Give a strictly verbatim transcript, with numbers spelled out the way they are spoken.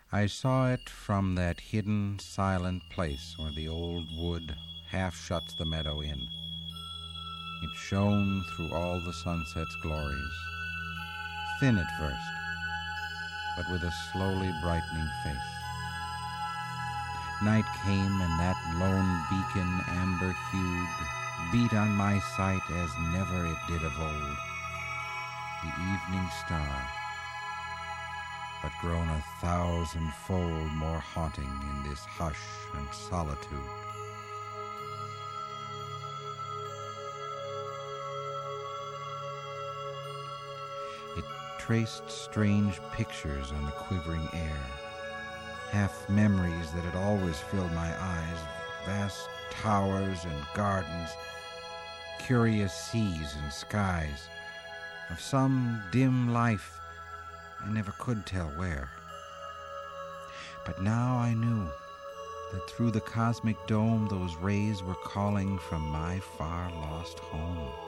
I saw it from that hidden, silent place where the old wood half shuts the meadow in. It shone through all the sunset's glories, thin at first, but with a slowly brightening face. Night came, and that lone beacon, amber-hued, beat on my sight as never it did of old. The evening star, but grown a thousand-fold more haunting in this hush and solitude. It traced strange pictures on the quivering air, half memories that had always filled my eyes, vast towers and gardens, curious seas and skies, of some dim life I never could tell where. But now I knew that through the cosmic dome those rays were calling from my far lost home.